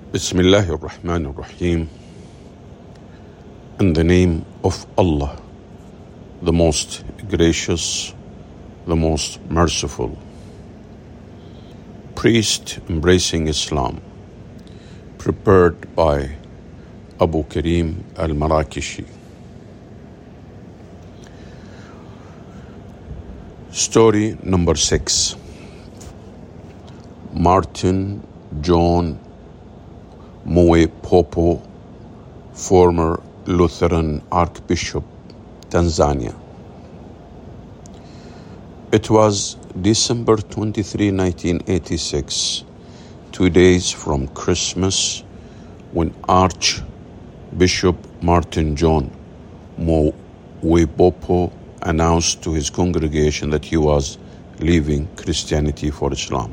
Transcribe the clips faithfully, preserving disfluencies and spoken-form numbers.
Bismillahir Rahmanir Rahim. In the name of Allah, the most gracious, the most merciful. Priest Embracing Islam, prepared by Abu Karim al-Marakishi. Story number six. Martin John Mwepopo, former Lutheran Archbishop, Tanzania. It was December twenty-third, nineteen eighty-six, two days from Christmas, when Archbishop Martin John Mwepopo announced to his congregation that he was leaving Christianity for Islam.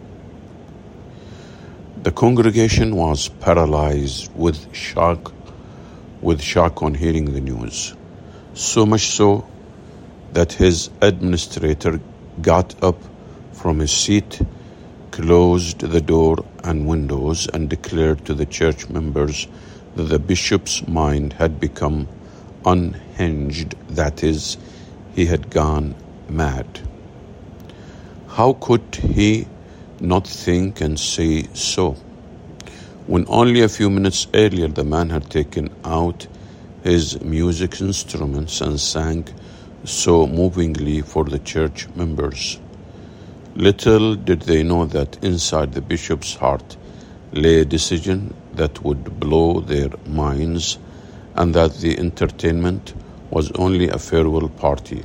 The congregation was paralyzed with shock, with shock on hearing the news, so much so that his administrator got up from his seat, closed the door and windows, and declared to the church members that the bishop's mind had become unhinged, that is, he had gone mad. How could he not think and say so, when only a few minutes earlier the man had taken out his music instruments and sang so movingly for the church members? Little did they know that inside the bishop's heart lay a decision that would blow their minds, and that the entertainment was only a farewell party.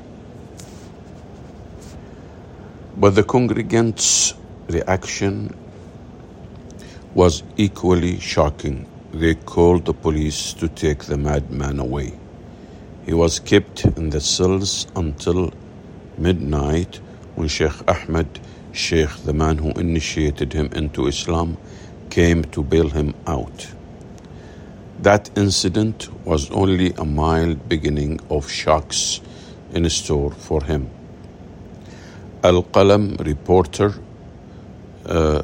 But the congregants' reaction was equally shocking. They called the police to take the madman away. He was kept in the cells until midnight, when Sheikh Ahmed Sheikh, the man who initiated him into Islam, came to bail him out. That incident was only a mild beginning of shocks in store for him. Al-Qalam reporter Uh,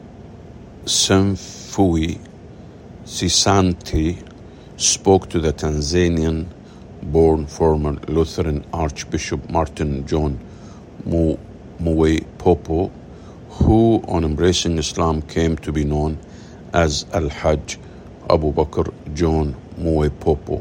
Semfui Sisanti spoke to the Tanzanian-born former Lutheran Archbishop Martin John Mwepopo, who on embracing Islam came to be known as Al-Hajj Abu Bakr John Mwepopo.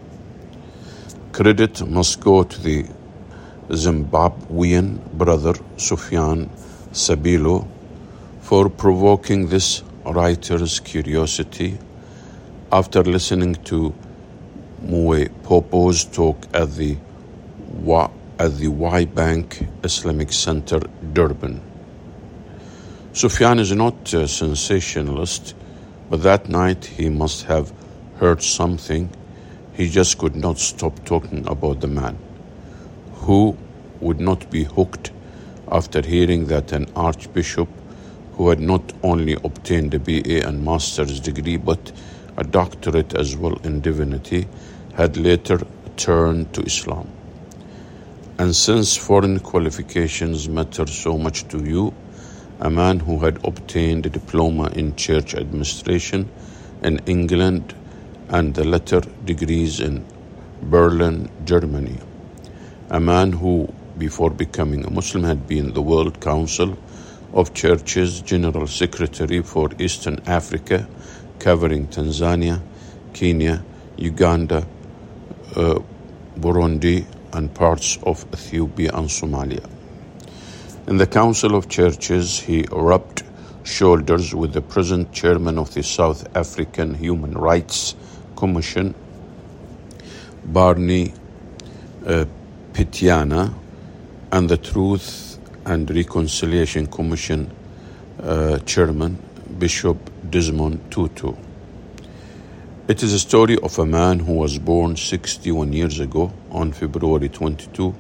Credit must go to the Zimbabwean brother Sufyan Sabilo for provoking this writer's curiosity after listening to Mwepopo's talk at the Wa- at the Y Bank Islamic Center, Durban. Sufyan is not a sensationalist, but that night he must have heard something. He just could not stop talking about the man. Who would not be hooked after hearing that an archbishop who had not only obtained a B A and master's degree but a doctorate as well in divinity had later turned to Islam? And since foreign qualifications matter so much to you, a man who had obtained a diploma in church administration in England and the latter degrees in Berlin, Germany, a man who before becoming a Muslim had been the World Council of Churches General Secretary for Eastern Africa, covering Tanzania, Kenya, Uganda, uh, Burundi, and parts of Ethiopia and Somalia. In the Council of Churches, he rubbed shoulders with the present chairman of the South African Human Rights Commission, Barney uh, Pityana, and the Truth and Reconciliation Commission uh, Chairman, Bishop Desmond Tutu. It is a story of a man who was born sixty-one years ago on February twenty-second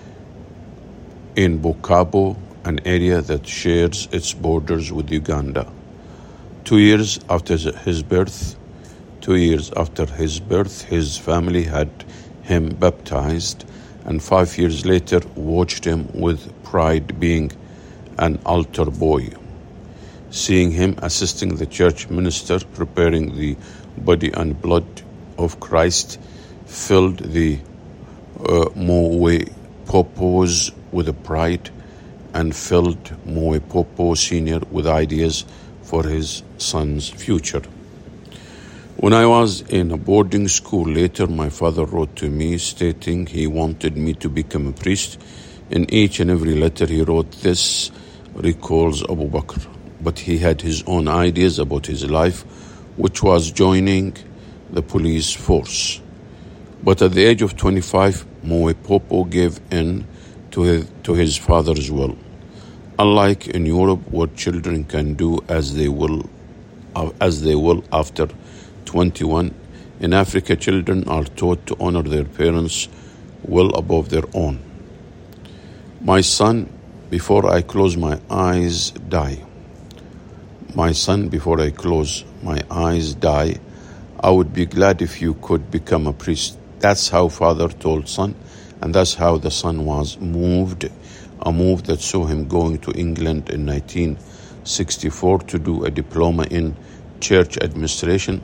in Bukavu, an area that shares its borders with Uganda. Two years after his birth, two years after his birth, his family had him baptized, and five years later watched him with pride being an altar boy. Seeing him assisting the church minister preparing the body and blood of Christ filled the uh, Moe Popos with pride and filled Moe Popo Senior with ideas for his son's future. When I was in a boarding school later, my father wrote to me stating he wanted me to become a priest. In each and every letter he wrote, this recalls Abu Bakr. But he had his own ideas about his life, which was joining the police force. But at the age of twenty-five, Moe Popo gave in to his, to his father's will. Unlike in Europe, where children can do as they will, uh, as they will after twenty-one, in Africa, children are taught to honor their parents' will above their own. My son, before I close my eyes, die. My son, before I close my eyes, die. I would be glad if you could become a priest. That's how father told son, and that's how the son was moved, a move that saw him going to England in nineteen sixty-four to do a diploma in church administration,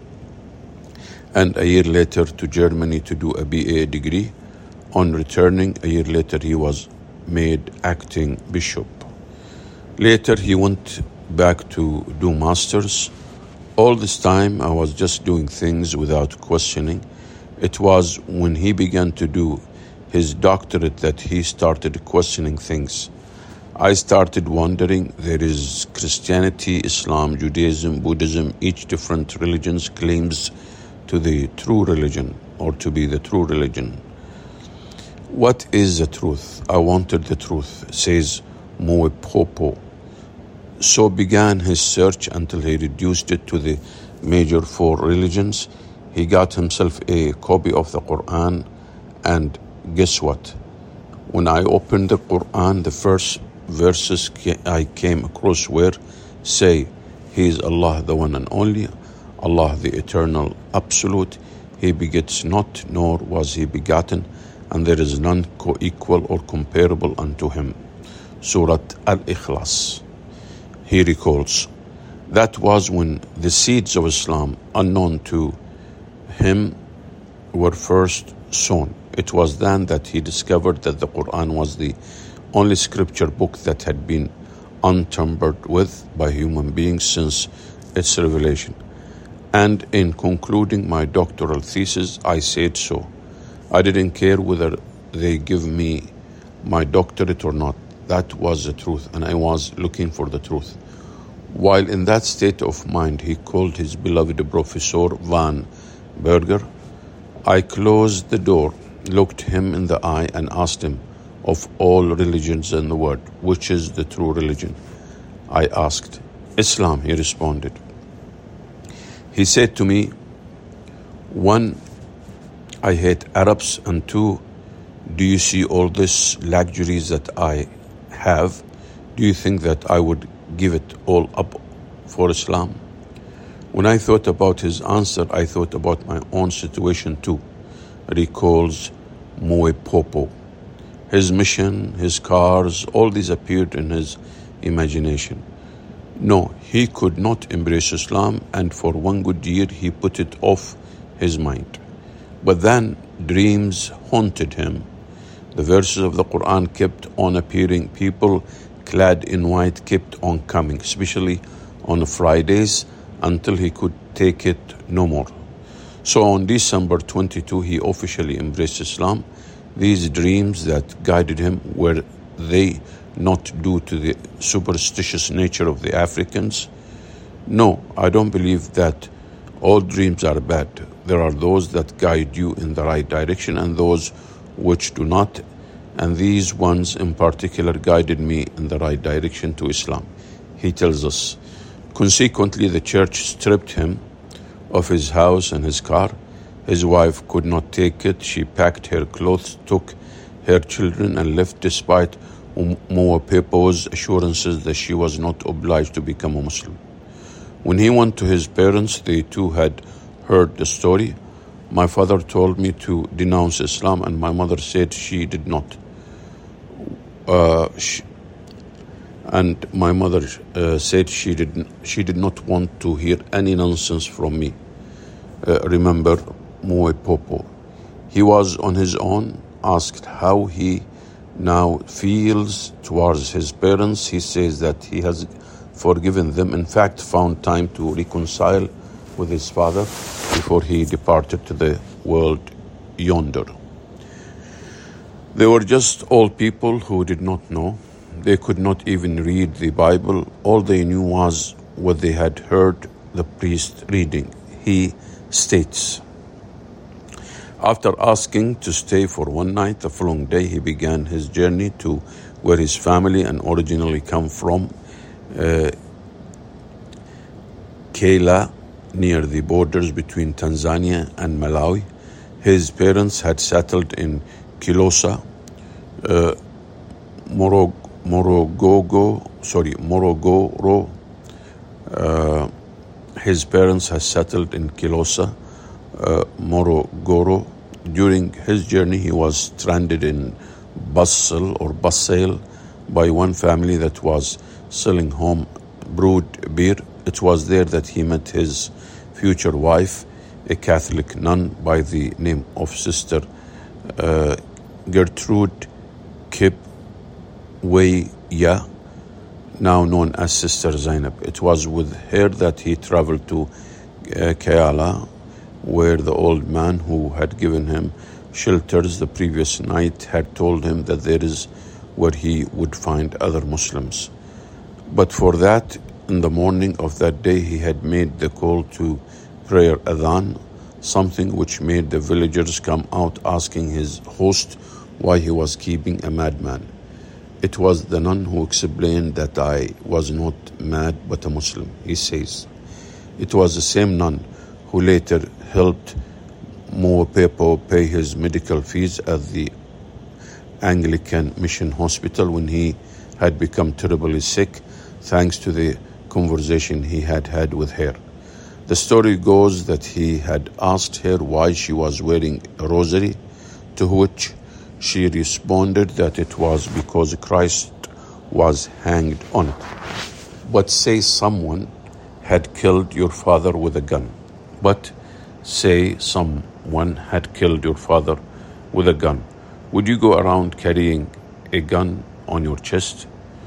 and a year later to Germany to do a B A degree. On returning, a year later, he was made acting bishop. Later, he went back to do masters. All this time, I was just doing things without questioning. It was when he began to do his doctorate that he started questioning things. I started wondering, there is Christianity, Islam, Judaism, Buddhism, each different religions claims to the true religion or to be the true religion. What is the truth? I wanted the truth, says Moe Popo. So began his search until he reduced it to the major four religions. He got himself a copy of the Quran, and guess what? When I opened the Quran, the first verses I came across were, say, He is Allah, the one and only, Allah, the eternal absolute. He begets not, nor was he begotten, and there is none co-equal or comparable unto him. Surah Al-Ikhlas. He recalls, that was when the seeds of Islam, unknown to him, were first sown. It was then that he discovered that the Quran was the only scripture book that had been untampered with by human beings since its revelation. And in concluding my doctoral thesis, I said so. I didn't care whether they give me my doctorate or not. That was the truth, and I was looking for the truth. While in that state of mind, he called his beloved Professor Van Berger. I closed the door, looked him in the eye, and asked him, of all religions in the world, which is the true religion? I asked. Islam, he responded. He said to me, one, I hate Arabs, and two, do you see all these luxuries that I have? Do you think that I would give it all up for Islam? When I thought about his answer, I thought about my own situation too, recalls Moe Popo. His mission, his cars, all these appeared in his imagination. No, he could not embrace Islam, and for one good year he put it off his mind. But then dreams haunted him. The verses of the Quran kept on appearing. People clad in white kept on coming, especially on Fridays, until he could take it no more. So on December twenty-second, he officially embraced Islam. These dreams that guided him, were they not due to the superstitious nature of the Africans? No, I don't believe that all dreams are bad. There are those that guide you in the right direction and those which do not, and these ones in particular guided me in the right direction to Islam. He tells us, consequently, the church stripped him of his house and his car. His wife could not take it. She packed her clothes, took her children, and left despite Moe Popo's assurances that she was not obliged to become a Muslim. When he went to his parents, they too had heard the story. My father told me to denounce Islam, and my mother said she did not. Uh, she, And my mother uh, said she did, she did not want to hear any nonsense from me. Uh, remember Moe Popo. He was on his own, asked how he now feels towards his parents. He says that he has forgiven them, in fact found time to reconcile with his father before he departed to the world yonder. They were just old people who did not know. They could not even read the Bible. All they knew was what they had heard the priest reading. He states, after asking to stay for one night, the following day he began his journey to where his family and originally come from, uh, Kela, near the borders between Tanzania and Malawi. His parents had settled in Kilosa, uh, Morog, Morogogo, sorry, Morogoro. Uh, his parents had settled in Kilosa, uh, Morogoro. During his journey, he was stranded in Basel or Basel by one family that was selling home brewed beer. It was there that he met his future wife, a Catholic nun by the name of Sister uh, Gertrude Kipweya, now known as Sister Zainab. It was with her that he traveled to uh, Kayala, where the old man who had given him shelters the previous night had told him that there is where he would find other Muslims. But for that, in the morning of that day, he had made the call to prayer adhan, something which made the villagers come out asking his host why he was keeping a madman. It was the nun who explained that I was not mad but a Muslim, he says. It was the same nun who later helped Moe Popo pay his medical fees at the Anglican Mission Hospital when he had become terribly sick, thanks to the conversation he had had with her. The story goes that he had asked her why she was wearing a rosary, to which she responded that it was because Christ was hanged on it. But say someone had killed your father with a gun. But say someone had killed your father with a gun. Would you go around carrying a gun on your chest?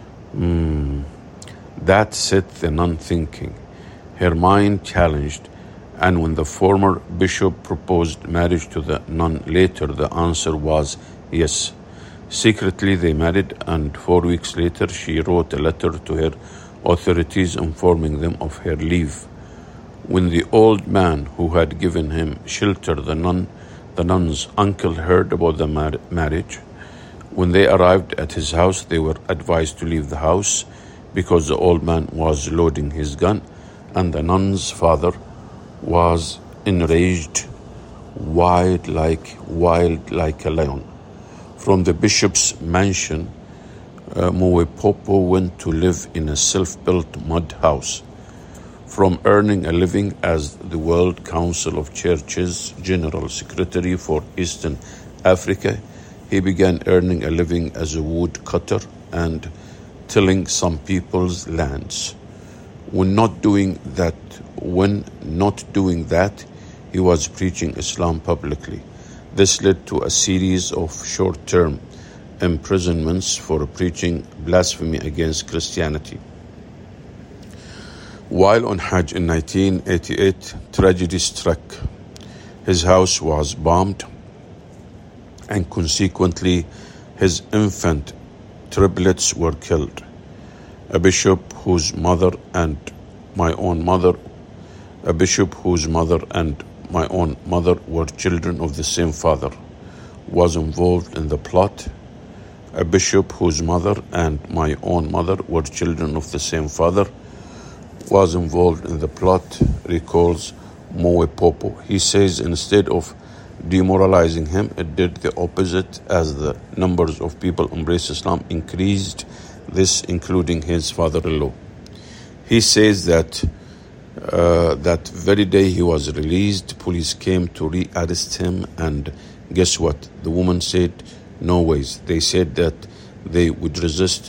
Hmm. That set the nun thinking. Her mind challenged, and when the former bishop proposed marriage to the nun later, the answer was yes. Secretly they married, and four weeks later she wrote a letter to her authorities informing them of her leave. When the old man who had given him shelter, the nun, the nun's uncle, heard about the mar- marriage, when they arrived at his house, they were advised to leave the house because the old man was loading his gun, and the nun's father was enraged, wild like wild like a lion. From the bishop's mansion, uh, Moe Popo went to live in a self-built mud house. From earning a living as the World Council of Churches General Secretary for Eastern Africa, he began earning a living as a wood cutter and tilling some people's lands. When not doing that, when not doing that, he was preaching Islam publicly. This led to a series of short-term imprisonments for preaching blasphemy against Christianity. While on Hajj in nineteen eighty-eight, tragedy struck. His house was bombed, and consequently, his infant triplets were killed. A bishop whose mother and my own mother, a bishop whose mother and my own mother were children of the same father, was involved in the plot. A bishop whose mother and my own mother were children of the same father was involved in the plot, recalls Moe Popo. He says instead of demoralizing him, it did the opposite as the numbers of people embrace Islam increased, this including his father-in-law. He says that uh, that very day he was released, police came to re-arrest him, and guess what? The woman said, no ways. They said that they would resist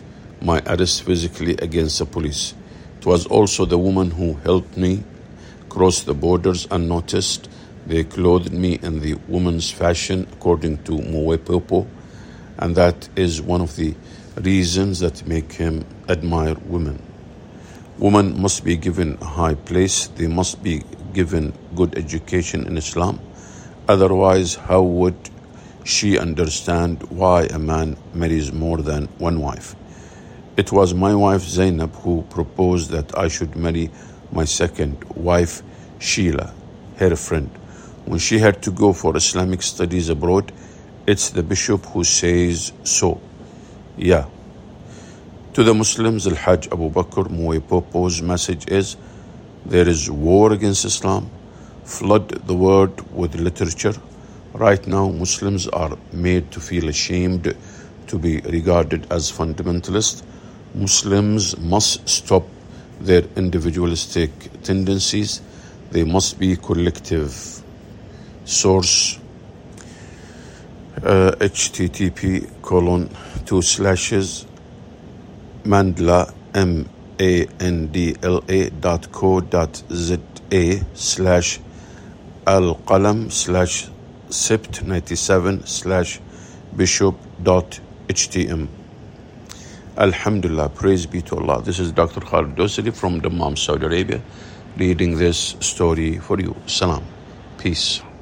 my arrest physically against the police. It was also the woman who helped me cross the borders unnoticed. They clothed me in the woman's fashion according to Moepopo, and that is one of the reasons that make him admire women. Women must be given a high place. They must be given good education in Islam. Otherwise, how would she understand why a man marries more than one wife? It was my wife Zainab who proposed that I should marry my second wife, Sheila, her friend. When she had to go for Islamic studies abroad, it's the bishop who says so. Yeah. To the Muslims, Al-Hajj Abu Bakr Moepopo's message is, there is war against Islam. Flood the world with literature. Right now, Muslims are made to feel ashamed to be regarded as fundamentalists. Muslims must stop their individualistic tendencies. They must be collective. Source uh, http colon two slashes Mandla M A N D L A dot co dot za slash al qalam slash sipt ninety seven slash bishop dot htm. Alhamdulillah, praise be to Allah. This is Doctor Khalid Dosari from Dammam, Saudi Arabia, reading this story for you. Salam. Peace.